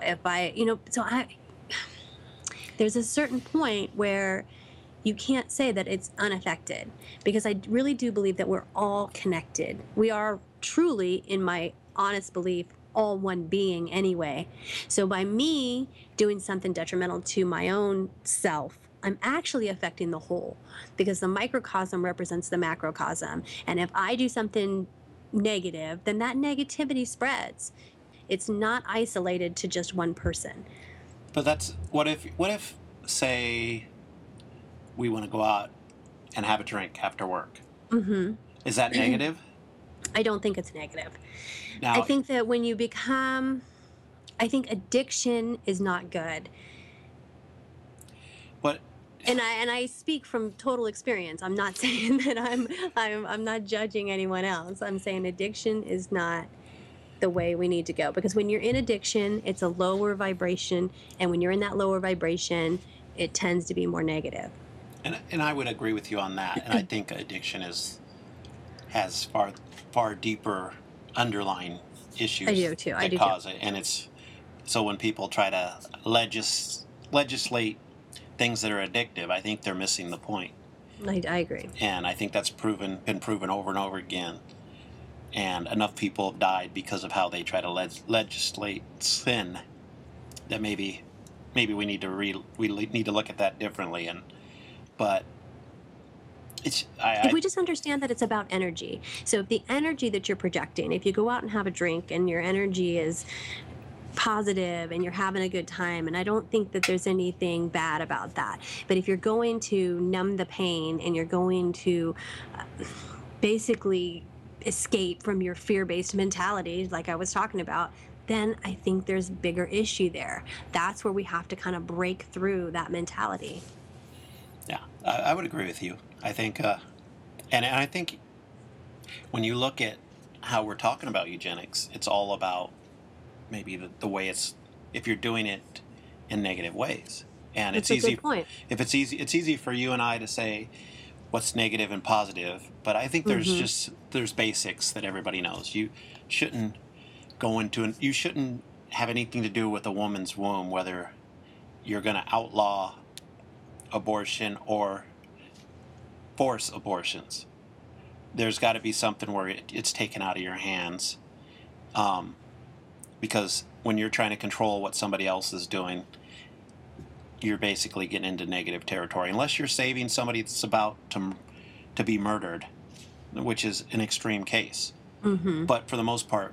There's a certain point where you can't say that it's unaffected, because I really do believe that we're all connected. We are truly, in my honest belief, all one being anyway. So by me doing something detrimental to my own self, I'm actually affecting the whole, because the microcosm represents the macrocosm. And if I do something negative, then that negativity spreads. It's not isolated to just one person. But what if say we want to go out and have a drink after work? Mm-hmm. Is that negative? I don't think it's negative. Now, I think that when you I think addiction is not good. But and I speak from total experience. I'm not saying that I'm not judging anyone else. I'm saying addiction is not the way we need to go, because when you're in addiction, it's a lower vibration, and when you're in that lower vibration, it tends to be more negative. And I would agree with you on that. And I think addiction has far deeper underlying issues I do too. that cause it. And it's so when people try to legislate things that are addictive, I think they're missing the point. I agree. And I think that's been proven over and over again. And enough people have died because of how they try to legislate sin that maybe we need to look at that differently. But it's if we just understand that it's about energy. So if the energy that you're projecting, if you go out and have a drink and your energy is positive and you're having a good time, and I don't think that there's anything bad about that. But if you're going to numb the pain and you're going to basically escape from your fear-based mentality, like I was talking about, then I think there's a bigger issue there. That's where we have to kind of break through that mentality. Yeah, I would agree with you. I think, and I think when you look at how we're talking about eugenics, it's all about maybe the way if you're doing it in negative ways. And it's easy. Good point. If it's easy for you and I to say what's negative and positive, but I think there's basics that everybody knows. You shouldn't you shouldn't have anything to do with a woman's womb, whether you're going to outlaw abortion or force abortions. There's got to be something where it's taken out of your hands, because when you're trying to control what somebody else is doing, you're basically getting into negative territory. Unless you're saving somebody that's about to be murdered, which is an extreme case. Mm-hmm. But for the most part,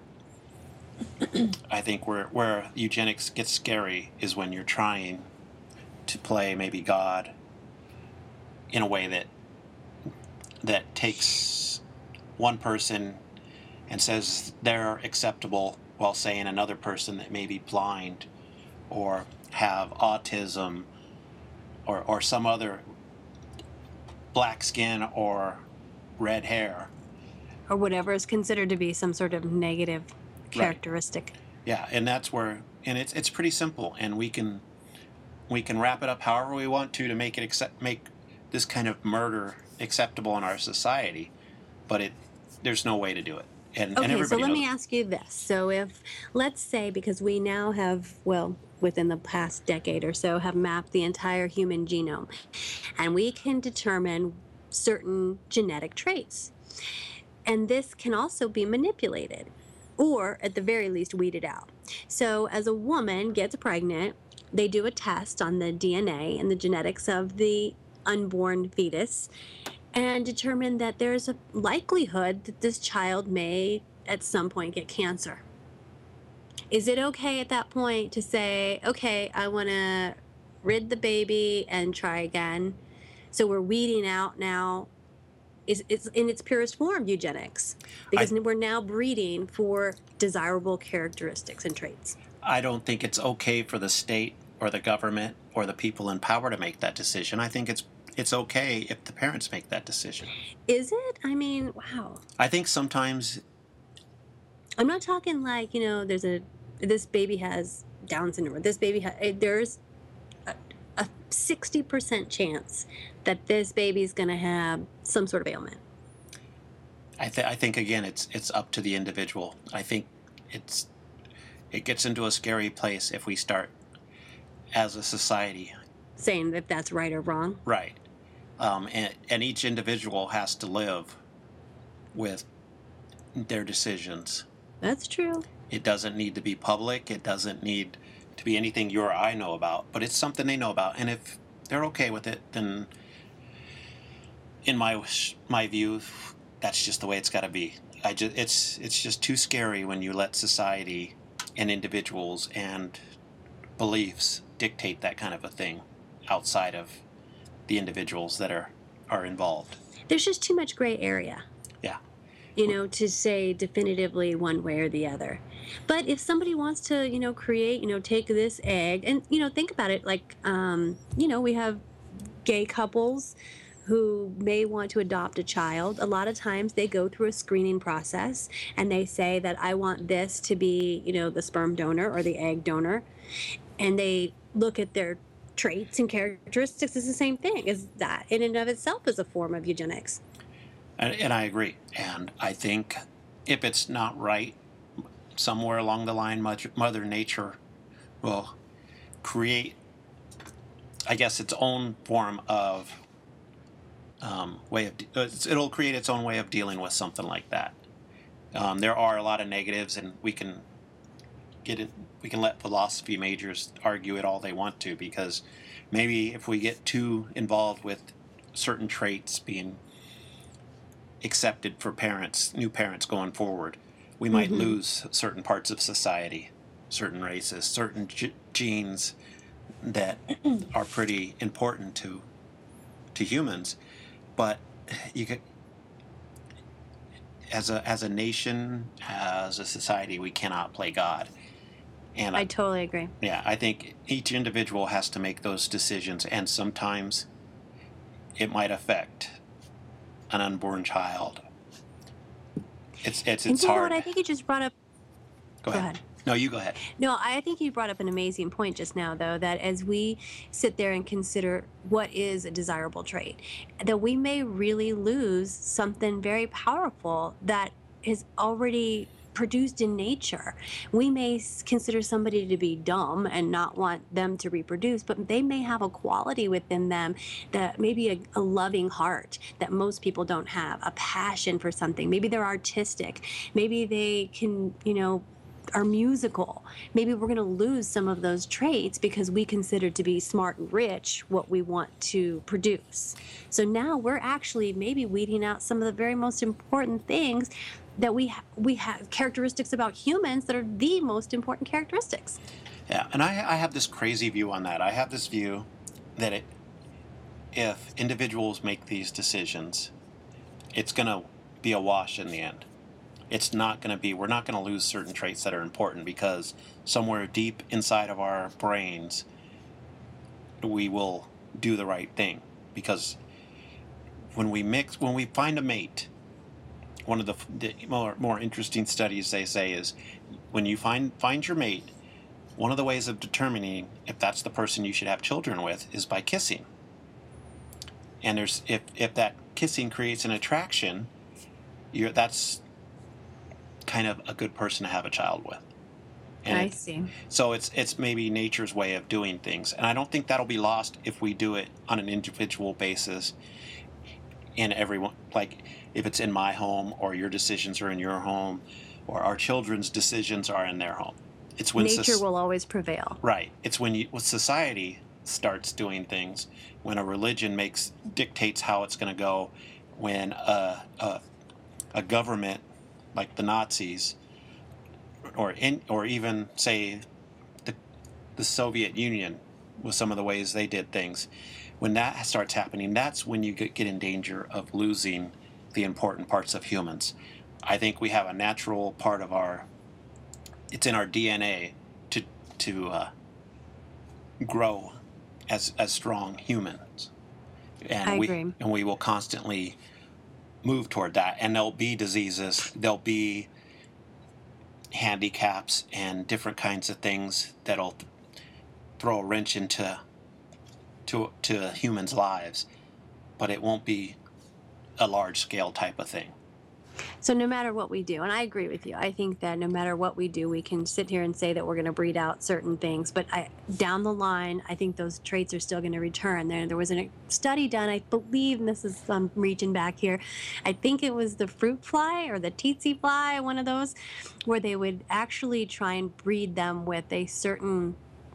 I think where eugenics gets scary is when you're trying to play maybe God in a way that takes one person and says they're acceptable while saying another person that may be blind or have autism or some other black skin or red hair. Or whatever is considered to be some sort of negative characteristic. Yeah, and that's where, and it's pretty simple, and we can wrap it up however we want to make it make this kind of murder acceptable in our society, but there's no way to do it. And Okay, everybody so let knows. me ask you this. So if, let's say, because we now have, well, within the past decade or so, have mapped the entire human genome, and we can determine certain genetic traits. And this can also be manipulated, or at the very least weeded out. So as a woman gets pregnant, they do a test on the DNA and the genetics of the unborn fetus and determine that there's a likelihood that this child may at some point get cancer. Is it okay at that point to say, okay, I want to rid the baby and try again? So we're weeding out now. It's in its purest form eugenics, because we're now breeding for desirable characteristics and traits. I don't think it's okay for the state or the government or the people in power to make that decision. I think it's okay if the parents make that decision. Is it? I mean, wow. I think sometimes I'm not talking like, this baby has Down syndrome, or this baby there's a 60% chance that this baby's going to have some sort of ailment. I think again it's up to the individual. I think it gets into a scary place if we start as a society saying if that's right or wrong. Right. And each individual has to live with their decisions. That's true. It doesn't need to be public. It doesn't need to be anything you or I know about, but it's something they know about. And if they're okay with it, then in my view, that's just the way it's got to be. It's just too scary when you let society and individuals and beliefs dictate that kind of a thing outside of the individuals that are involved. There's just too much gray area. Yeah. To say definitively one way or the other. But if somebody wants to, create, take this egg and, think about it like, we have gay couples who may want to adopt a child. A lot of times they go through a screening process and they say that I want this to be, the sperm donor or the egg donor. And they look at their traits and characteristics as the same thing. Is that in and of itself is a form of eugenics? And I agree. And I think if it's not right, somewhere along the line, Mother Nature will create, I guess, its own form of it'll create its own way of dealing with something like that. There are a lot of negatives, and we can let philosophy majors argue it all they want to, because maybe if we get too involved with certain traits being accepted for new parents going forward, we might lose certain parts of society, certain races, certain genes that are pretty important to humans. But you could, as a nation, as a society, we cannot play God. And I totally agree. Yeah, I think each individual has to make those decisions, and sometimes it might affect an unborn child. It's hard. I think you just brought up. Go ahead. No, you go ahead. No, I think you brought up an amazing point just now, though, that as we sit there and consider what is a desirable trait, that we may really lose something very powerful that is already produced in nature. We may consider somebody to be dumb and not want them to reproduce, but they may have a quality within them that maybe a loving heart that most people don't have, a passion for something. Maybe they're artistic. Maybe they can, are musical. Maybe we're going to lose some of those traits because we consider to be smart and rich what we want to produce. So now we're actually maybe weeding out some of the very most important things that we have characteristics about humans that are the most important characteristics. Yeah, and I have this crazy view on that. I have this view that if individuals make these decisions, it's going to be a wash in the end. It's not going to be, we're not going to lose certain traits that are important because somewhere deep inside of our brains, we will do the right thing. Because when we find a mate, one of the more interesting studies they say is when you find your mate, one of the ways of determining if that's the person you should have children with is by kissing. And if that kissing creates an attraction, that's kind of a good person to have a child with. And I see. So it's maybe nature's way of doing things, and I don't think that'll be lost if we do it on an individual basis. In everyone, like if it's in my home, or your decisions are in your home, or our children's decisions are in their home. It's when nature will always prevail. Right. It's when society starts doing things, when a religion dictates how it's going to go, when a government like the Nazis, or even say the Soviet Union, with some of the ways they did things, when that starts happening, that's when you get in danger of losing the important parts of humans. I think we have a natural part of it's in our DNA to grow as strong humans, and I agree. And we will constantly move toward that. And there'll be diseases, there'll be handicaps, and different kinds of things that'll throw a wrench into humans' lives, but it won't be a large scale type of thing. So no matter what we do, and I agree with you, I think that no matter what we do, we can sit here and say that we're going to breed out certain things, but down the line, I think those traits are still going to return. There was a study done, I believe, and this is, I'm reaching back here, I think it was the fruit fly or the tsetse fly, one of those, where they would actually try and breed them with a certain,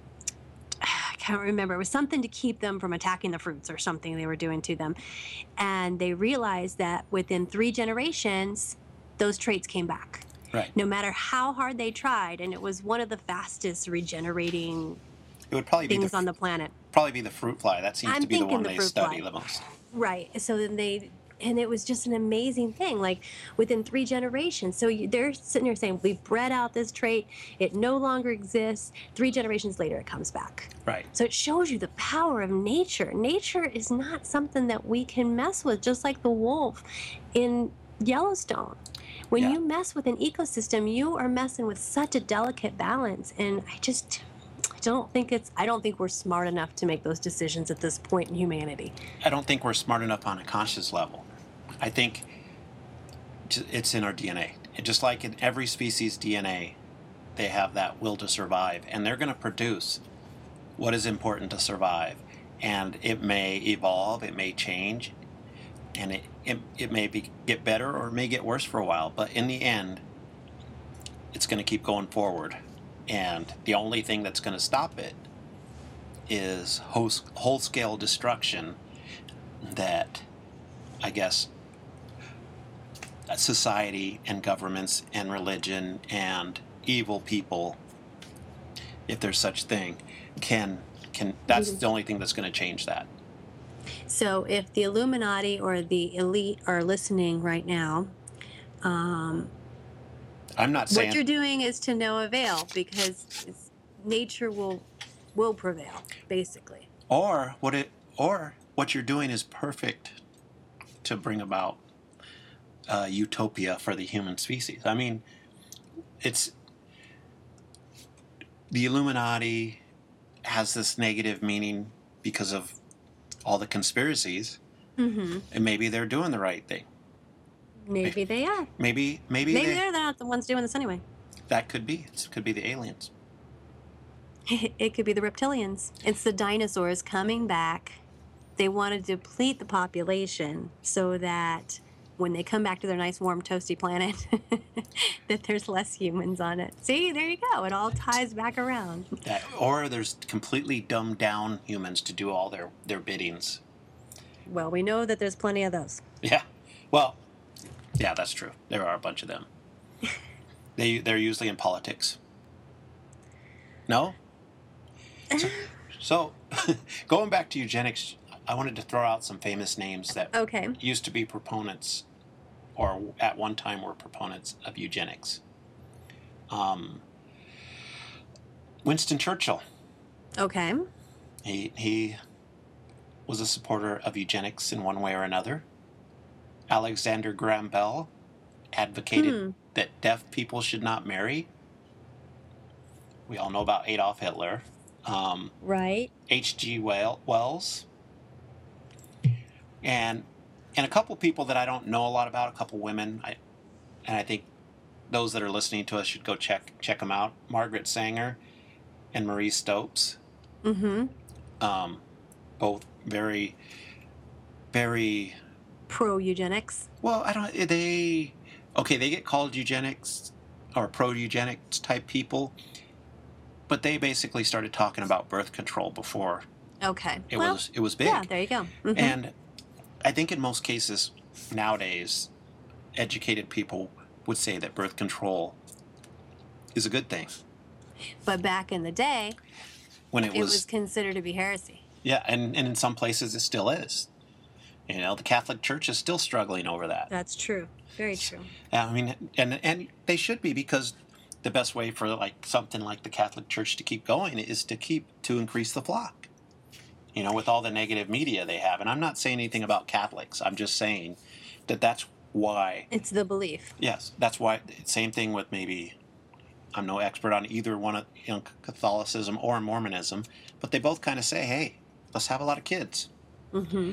I can't remember, it was something to keep them from attacking the fruits or something they were doing to them. And they realized that within 3 generations, those traits came back. Right. No matter how hard they tried, and it was one of the fastest regenerating things on the planet. Probably be the fruit fly. That seems to be the one they study the most. Right. So then and it was just an amazing thing, like within 3 generations. So they're sitting here saying, we've bred out this trait, it no longer exists. 3 generations later, it comes back. Right. So it shows you the power of nature. Nature is not something that we can mess with, just like the wolf in Yellowstone. When you mess with an ecosystem, you are messing with such a delicate balance. And I don't think we're smart enough to make those decisions at this point in humanity. I don't think we're smart enough on a conscious level. I think it's in our DNA. Just like in every species' DNA, they have that will to survive, and they're going to produce what is important to survive. And it may evolve, it may change, and it may get better or it may get worse for a while. But in the end, it's going to keep going forward. And the only thing that's going to stop it is whole-scale destruction that, I guess, society and governments and religion and evil people, if there's such thing, can that's the only thing that's going to change that. So if the Illuminati or the elite are listening right now, I'm not saying what you're doing is to no avail, because nature will prevail, basically. Or what you're doing is perfect to bring about utopia for the human species. I mean, it's the Illuminati has this negative meaning because of all the conspiracies, and maybe they're doing the right thing. Maybe they are. Maybe they're not the ones doing this anyway. That could be. It could be the aliens. It could be the reptilians. It's the dinosaurs coming back. They want to deplete the population so that when they come back to their nice, warm, toasty planet, that there's less humans on it. See, there you go. It all ties back around. Or there's completely dumbed down humans to do all their biddings. Well, we know that there's plenty of those. Yeah. Well, yeah, that's true. There are a bunch of them. They're usually in politics. No? So going back to eugenics, I wanted to throw out some famous names that Okay. used to be proponents, or at one time were proponents of eugenics. Winston Churchill. Okay. He was a supporter of eugenics in one way or another. Alexander Graham Bell advocated that deaf people should not marry. We all know about Adolf Hitler. Right. H.G. Wells. And a couple people that I don't know a lot about, a couple women, and I think those that are listening to us should go check them out. Margaret Sanger and Marie Stopes. Mm-hmm. Both very, very... Pro-eugenics. Well, they get called eugenics or pro-eugenics type people, but they basically started talking about birth control before Okay. it was big. Yeah, there you go. Mm-hmm. And I think in most cases nowadays, educated people would say that birth control is a good thing. But back in the day, When it was considered to be heresy. yeah, and in some places it still is. You know, the Catholic Church is still struggling over that. That's true. Very true. I mean, and they should be, because the best way for like something like the Catholic Church to keep going is to increase the flock. You know, with all the negative media they have. And I'm not saying anything about Catholics. I'm just saying that that's why. It's the belief. Yes, that's why. Same thing with maybe, I'm no expert on either one of Catholicism or Mormonism, but they both kind of say, hey, let's have a lot of kids. Mm-hmm.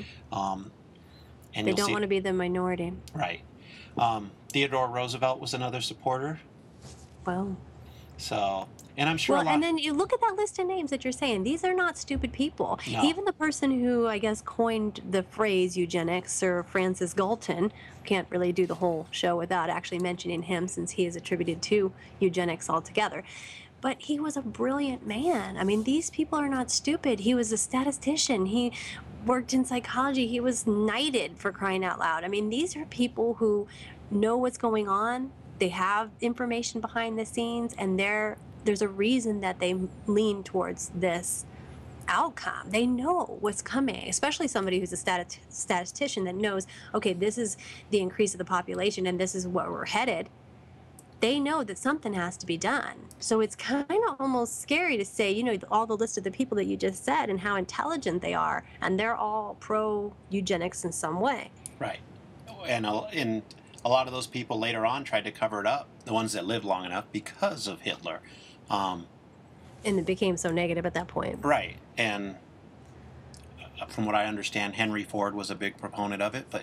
And They don't want to be the minority. Right. Theodore Roosevelt was another supporter. Well. So, and I'm sure Well, and then you look at that list of names that you're saying. These are not stupid people. No. Even the person who, I guess, coined the phrase eugenics, Sir Francis Galton, can't really do the whole show without actually mentioning him, since he is attributed to eugenics altogether. But he was a brilliant man. I mean, these people are not stupid. He was a statistician. He worked in psychology. He was knighted, for crying out loud. I mean, these are people who know what's going on. They have information behind the scenes, and there's a reason that they lean towards this outcome. They know what's coming, especially somebody who's a statistician that knows, okay, this is the increase of the population and this is where we're headed. They know that something has to be done. So it's kind of almost scary to say, you know, all the list of the people that you just said and how intelligent they are, and they're all pro-eugenics in some way. Right. And a lot of those people later on tried to cover it up, the ones that lived long enough, because of Hitler. And it became so negative at that point. Right. And from what I understand, Henry Ford was a big proponent of it, but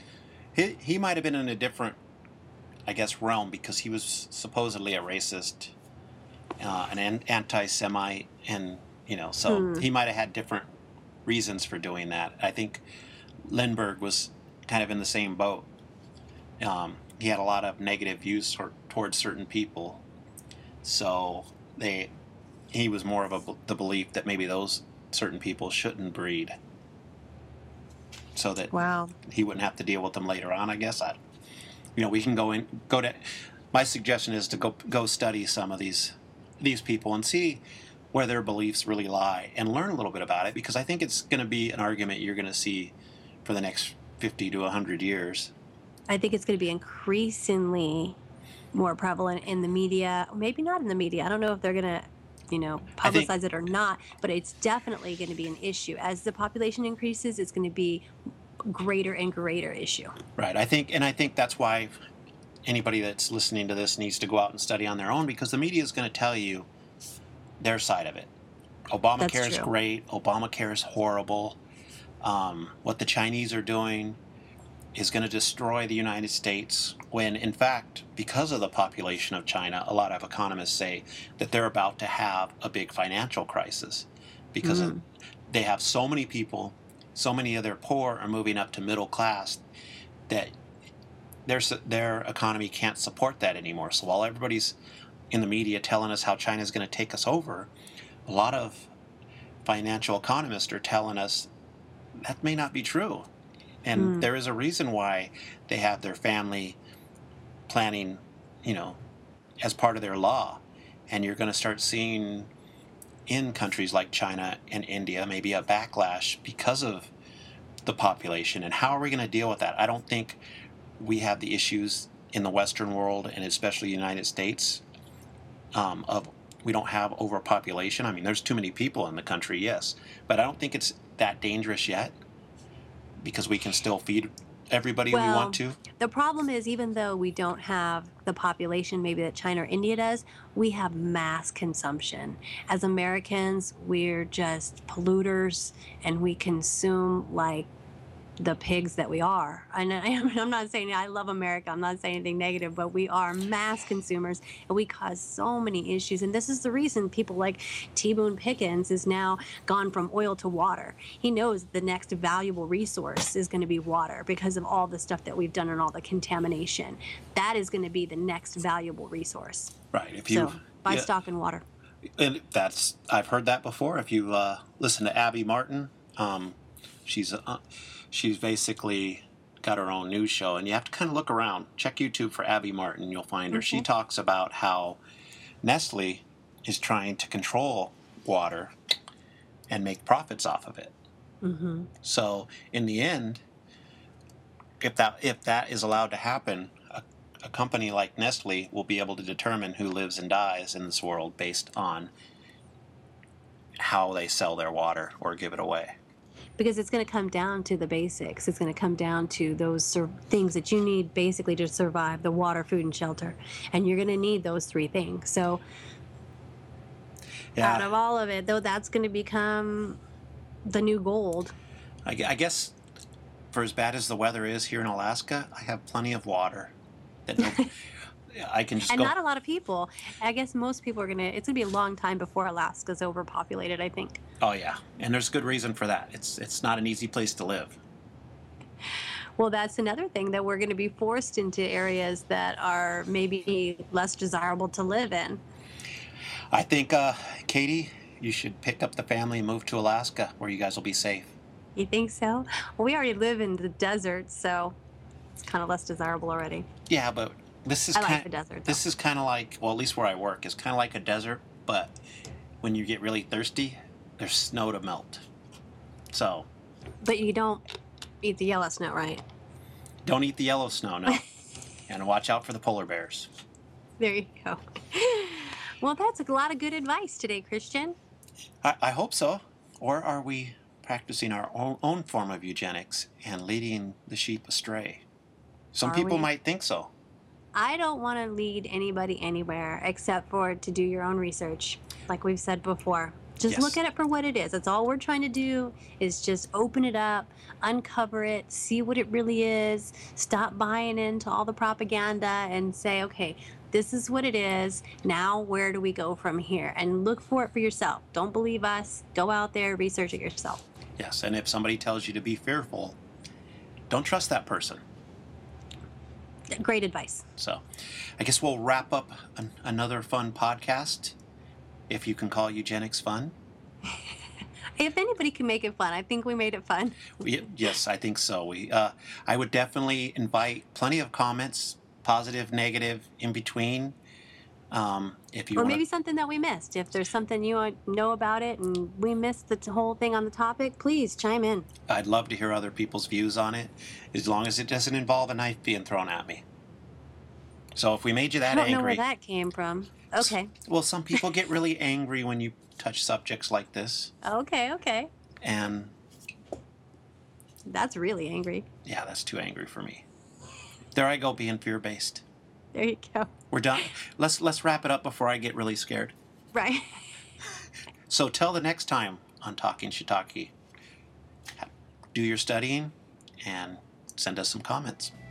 he might have been in a different, I guess, realm, because he was supposedly a racist, an anti-Semite, and, you know, so he might have had different reasons for doing that. I think Lindbergh was kind of in the same boat. He had a lot of negative views towards certain people, so he was more of the belief that maybe those certain people shouldn't breed, so that he wouldn't have to deal with them later on. I guess we can go to. My suggestion is to go study some of these people and see where their beliefs really lie, and learn a little bit about it, because I think it's going to be an argument you're going to see for the next 50 to 100 years. I think it's going to be increasingly more prevalent in the media. Maybe not in the media. I don't know if they're going to, publicize it or not, but it's definitely going to be an issue. As the population increases, it's going to be greater and greater issue. Right. I think that's why anybody that's listening to this needs to go out and study on their own, because the media is going to tell you their side of it. Obamacare is great. Obamacare is horrible. What the Chinese are doing is going to destroy the United States, when, in fact, because of the population of China, a lot of economists say that they're about to have a big financial crisis, because they have so many people, so many of their poor are moving up to middle class, that their economy can't support that anymore. So while everybody's in the media telling us how China's going to take us over, a lot of financial economists are telling us that may not be true. And there is a reason why they have their family planning, as part of their law. And you're going to start seeing in countries like China and India maybe a backlash because of the population. And how are we going to deal with that? I don't think we have the issues in the Western world, and especially the United States, of we don't have overpopulation. I mean, there's too many people in the country, yes, but I don't think it's that dangerous yet, because we can still feed everybody we want to. The problem is, even though we don't have the population maybe that China or India does, we have mass consumption. As Americans, we're just polluters, and we consume like the pigs that we are. And I'm not saying I love America, I'm not saying anything negative, but we are mass consumers, and we cause so many issues. And this is the reason people like T. Boone Pickens is now gone from oil to water. He knows the next valuable resource is going to be water because of all the stuff that we've done and all the contamination. That is going to be the next valuable resource. Right. If you buy stock in water. And I've heard that before. If you listen to Abby Martin, she's basically got her own news show, and you have to kind of look around. Check YouTube for Abby Martin, you'll find her. She talks about how Nestle is trying to control water and make profits off of it. So in the end, if that is allowed to happen, a company like Nestle will be able to determine who lives and dies in this world based on how they sell their water or give it away. Because it's going to come down to the basics. It's going to come down to those things that you need basically to survive: the water, food, and shelter. And you're going to need those three things. So out of all of it, though, that's going to become the new gold. I guess for as bad as the weather is here in Alaska, I have plenty of water that I can just and not a lot of people. I guess most people it's going to be a long time before Alaska's overpopulated, I think. Oh yeah, and there's good reason for that. It's not an easy place to live. Well, that's another thing, that we're going to be forced into areas that are maybe less desirable to live in. I think, Katie, you should pick up the family and move to Alaska, where you guys will be safe. You think so? Well, we already live in the desert, so it's kind of less desirable already. Yeah, but this is like the desert, this is kind of like, well, at least where I work is kind of like a desert, but when you get really thirsty, there's snow to melt. So. But you don't eat the yellow snow, right? Don't eat the yellow snow, no. And watch out for the polar bears. There you go. Well, that's a lot of good advice today, Christian. I hope so. Or are we practicing our own form of eugenics and leading the sheep astray? Some people might think so. I don't want to lead anybody anywhere except for to do your own research, like we've said before. Just look at it for what it is. That's all we're trying to do, is just open it up, uncover it, see what it really is, stop buying into all the propaganda and say, okay, this is what it is. Now, where do we go from here? And look for it for yourself. Don't believe us. Go out there, research it yourself. Yes, and if somebody tells you to be fearful, don't trust that person. Great advice. So, I guess we'll wrap up another fun podcast, if you can call eugenics fun. If anybody can make it fun, I think we made it fun. Yes, I think so. I would definitely invite plenty of comments, positive, negative, in between. If you or maybe something that we missed. If there's something you know about it and we missed the whole thing on the topic, please chime in. I'd love to hear other people's views on it, as long as it doesn't involve a knife being thrown at me. So if we made you that angry... I don't know where that came from. Okay. Well, some people get really angry when you touch subjects like this. Okay. And... that's really angry. Yeah, that's too angry for me. There I go, being fear-based. There you go. We're done. Let's wrap it up before I get really scared. Right. So till the next time on Talking Shiitake, do your studying and send us some comments.